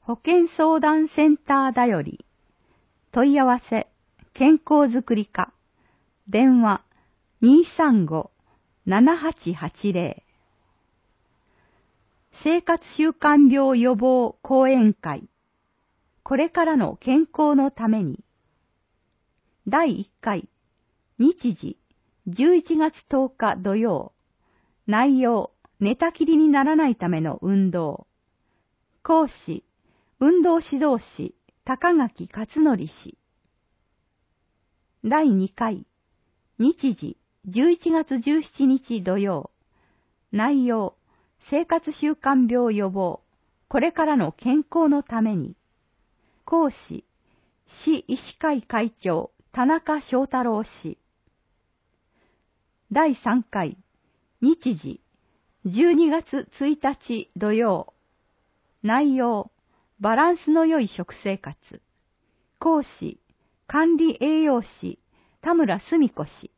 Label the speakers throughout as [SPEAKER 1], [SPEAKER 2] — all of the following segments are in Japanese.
[SPEAKER 1] 保健相談センターだより。問い合わせ、健康づくり課。電話、235-7880。生活習慣病予防講演会。これからの健康のために。第1回、日時、11月10日土曜。内容、寝たきりにならないための運動。講師、運動指導士、高垣勝則氏。第2回、日時、11月17日土曜。内容、生活習慣病予防。これからの健康のために。講師、市医師会会長、田中正太郎氏。第3回、日時、12月1日土曜。内容、バランスの良い食生活。講師、管理栄養士、田村澄子氏。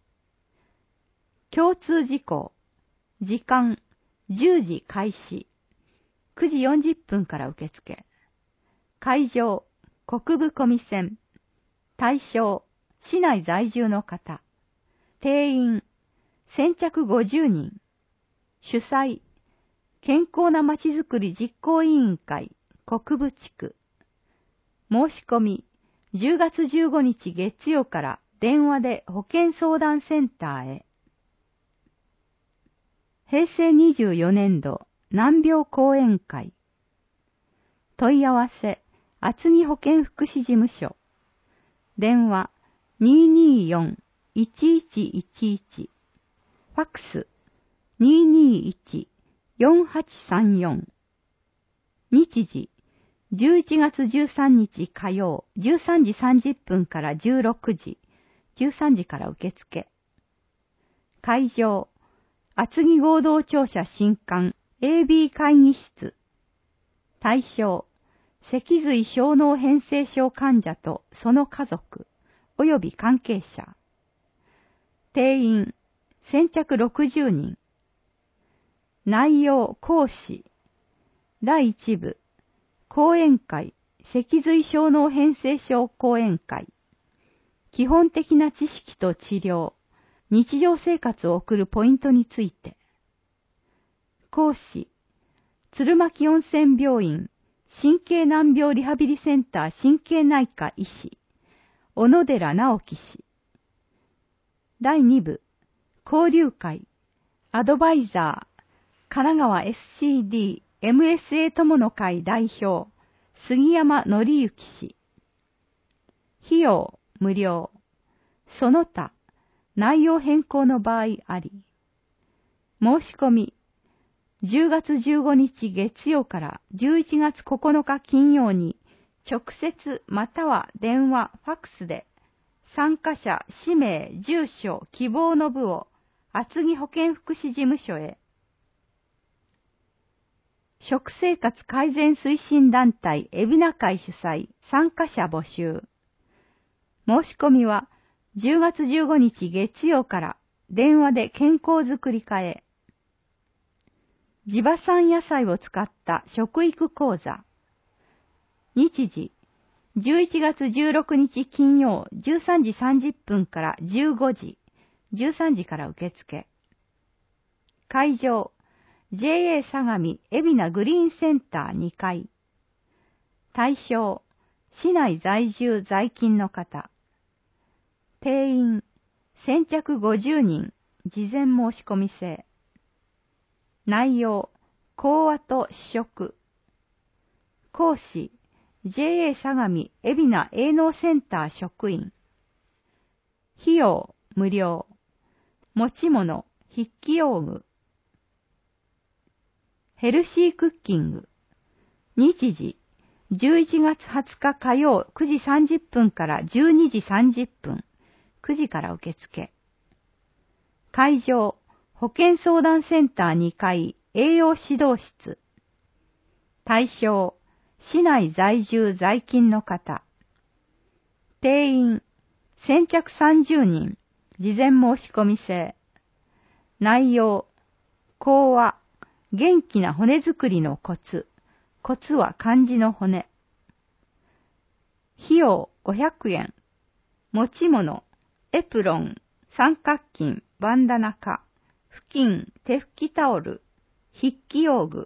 [SPEAKER 1] 共通事項。時間、10時開始。9時40分から受付。会場、国分込線。対象、市内在住の方。定員、先着50人。主催、健康なまちづくり実行委員会、国分地区。申し込み、10月15日月曜から電話で保健相談センターへ。平成24年度難病講演会。問い合わせ、厚木保健福祉事務所。電話、224-1111。ファックス、221-4834。日時、11月13日火曜、13時30分から16時、13時から受付。会場、厚木合同庁舎新館 AB 会議室。対象、脊髄小脳変性症患者とその家族、及び関係者。定員、先着60人。内容、講師。第1部、講演会、脊髄小脳変性症講演会。基本的な知識と治療、日常生活を送るポイントについて。講師、鶴巻温泉病院、神経難病リハビリセンター神経内科医師、小野寺直樹氏。第2部、交流会、アドバイザー、神奈川 SCD MSA 友の会代表、杉山則之氏。費用、無料。その他、内容変更の場合あり。申し込み、10月15日月曜から11月9日金曜に、直接または電話、ファックスで、参加者、氏名、住所、希望の部を、厚木保健福祉事務所へ。食生活改善推進団体海老名会主催参加者募集。申し込みは10月15日月曜から電話で健康づくり課へ。地場産野菜を使った食育講座。日時11月16日金曜13時30分から15時、13時から受付。会場、JA 相模海老名グリーンセンター2階。対象、市内在住在勤の方。定員、先着50人、事前申し込み制。内容、講話と試食。講師、JA 相模海老名営農センター職員。費用、無料。持ち物、筆記用具。ヘルシークッキング。日時、11月20日火曜9時30分から12時30分、9時から受付。会場、保健相談センター2階栄養指導室。対象、市内在住在勤の方。定員、先着30人、事前申し込み制。内容、講話、元気な骨づくりのコツ、 骨は漢字の骨。費用500円。持ち物、エプロン、三角巾、バンダナか、布巾、手拭きタオル、筆記用具。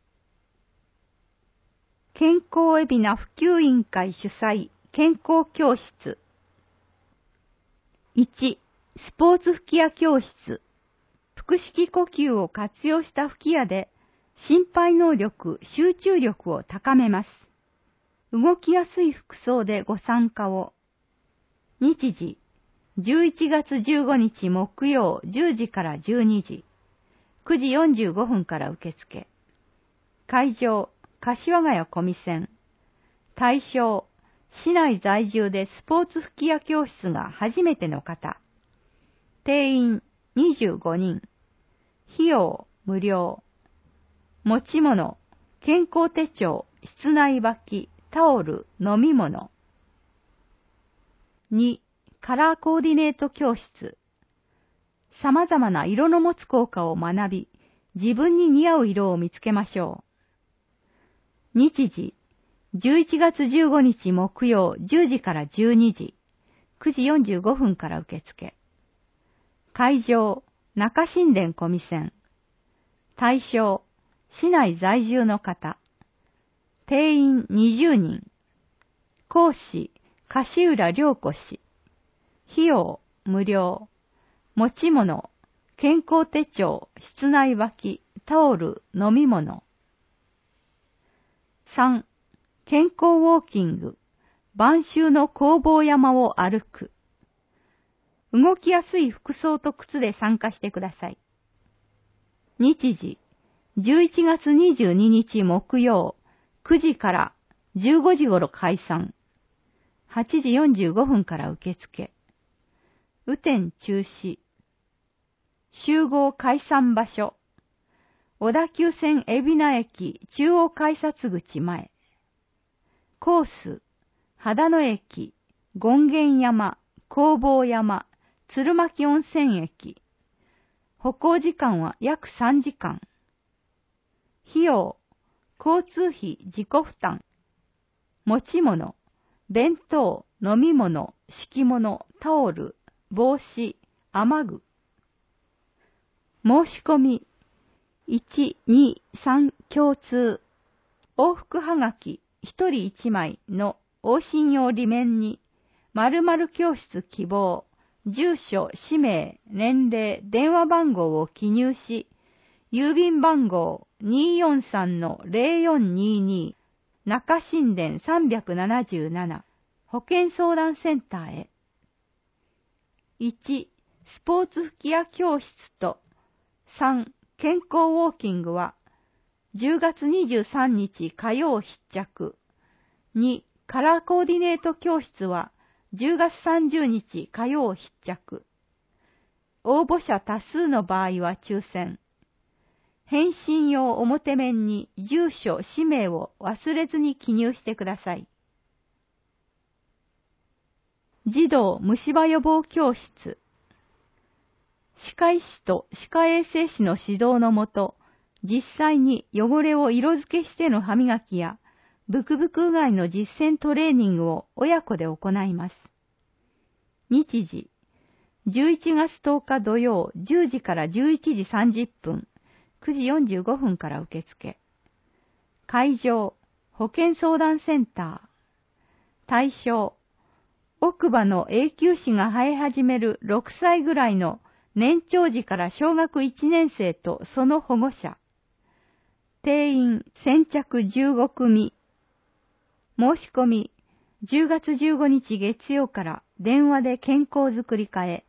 [SPEAKER 1] 健康海老名普及委員会主催、健康教室。1、スポーツ吹き矢教室。腹式呼吸を活用した吹き矢で、心肺能力、集中力を高めます。動きやすい服装でご参加を。日時、11月15日木曜10時から12時、9時45分から受付。会場、柏ヶ谷小見線。対象、市内在住でスポーツ吹き矢教室が初めての方。定員25人。費用無料。持ち物、健康手帳、室内履き、タオル、飲み物。2、カラーコーディネート教室。様々な色の持つ効果を学び、自分に似合う色を見つけましょう。日時、11月15日木曜10時から12時、9時45分から受付。会場、中新田小見線。対象、市内在住の方。定員20人。講師、樫浦良子氏。費用、無料。持ち物、健康手帳、室内履き、タオル、飲み物。3、健康ウォーキング。晩秋の弘法山を歩く。動きやすい服装と靴で参加してください。日時、11月22日木曜、9時から15時頃開山。8時45分から受付。雨天中止。集合解散場所。小田急線海老名駅中央改札口前。コース、秦野駅、権現山、弘法山、鶴巻温泉駅。歩行時間は約3時間。費用、交通費自己負担。持ち物、弁当、飲み物、敷物、タオル、帽子、雨具。申し込み、1、2、3共通。往復はがき、1人1枚の往診用裏面に、〇〇教室希望、住所、氏名、年齢、電話番号を記入し、郵便番号 243-0422 中新田377保健相談センターへ。1、スポーツ吹き矢教室と3、健康ウォーキングは10月23日火曜必着。2、カラーコーディネート教室は10月30日火曜必着。応募者多数の場合は抽選。返信用表面に住所、氏名を忘れずに記入してください。児童虫歯予防教室。歯科医師と歯科衛生士の指導のもと、実際に汚れを色付けしての歯磨きや、ブクブクうがいの実践トレーニングを親子で行います。日時、11月10日土曜10時から11時30分、9時45分から受付。会場、保健相談センター。対象、奥歯の永久歯が生え始める6歳ぐらいの年長児から小学1年生とその保護者。定員先着15組。申し込み、10月15日月曜から電話で健康づくり課へ。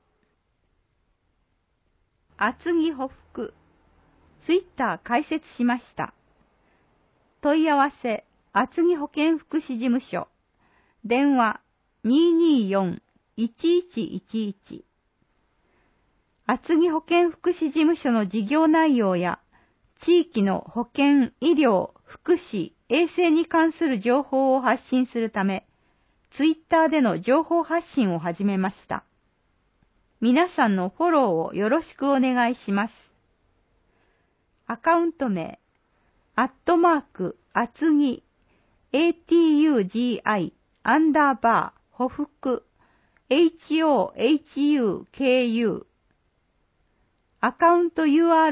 [SPEAKER 1] 厚木ほふく。ツイッター開設しました。問い合わせ、厚木保健福祉事務所。電話、224-1111。厚木保健福祉事務所の事業内容や、地域の保健、医療、福祉、衛生に関する情報を発信するため、ツイッターでの情報発信を始めました。皆さんのフォローをよろしくお願いします。アカウント名、 厚木、ATUGI、ほふく、HOHUKU。アカウント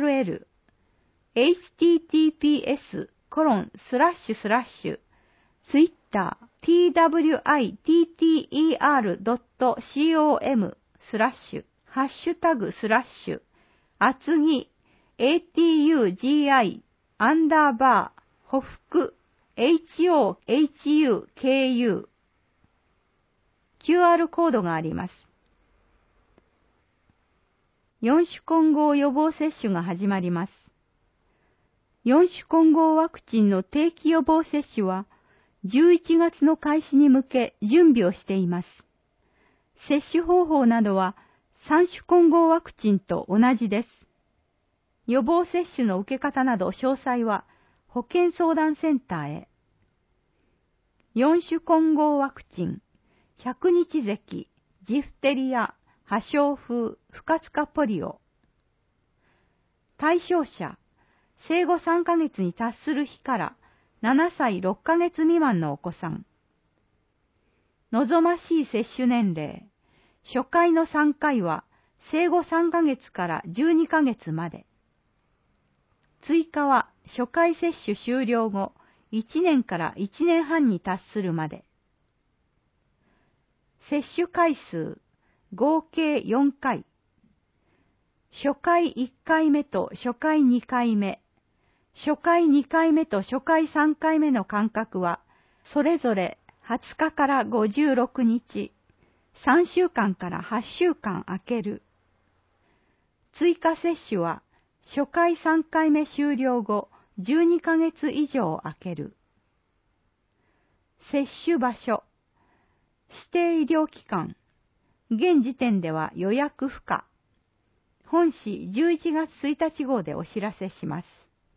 [SPEAKER 1] URL、https://twitter twitter.com/厚木 ATUGIほふく HOHUKU QR コードがあります。4種混合予防接種が始まります。4種混合ワクチンの定期予防接種は11月の開始に向け準備をしています。接種方法などは3種混合ワクチンと同じです。予防接種の受け方など詳細は保健相談センターへ。4種混合ワクチン、百日咳、ジフテリア、破傷風、不活化ポリオ。対象者、生後3ヶ月に達する日から7歳6ヶ月未満のお子さん。望ましい接種年齢、初回の3回は生後3ヶ月から12ヶ月まで。追加は初回接種終了後1年から1年半に達するまで。接種回数、合計4回。初回1回目と初回2回目。初回2回目と初回3回目の間隔は、それぞれ20日から56日、3週間から8週間空ける。追加接種は、初回3回目終了後、12ヶ月以上空ける。接種場所、指定医療機関、現時点では予約不可。本誌11月1日号でお知らせします。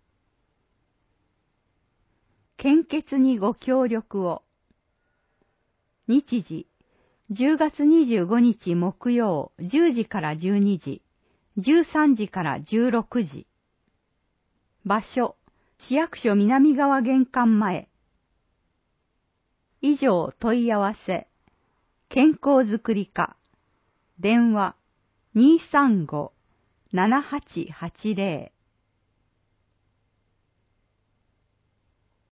[SPEAKER 1] 献血にご協力を。日時、10月25日木曜10時から12時、13時から16時。場所、市役所南側玄関前。以上問い合わせ。健康づくり課。電話、235-7880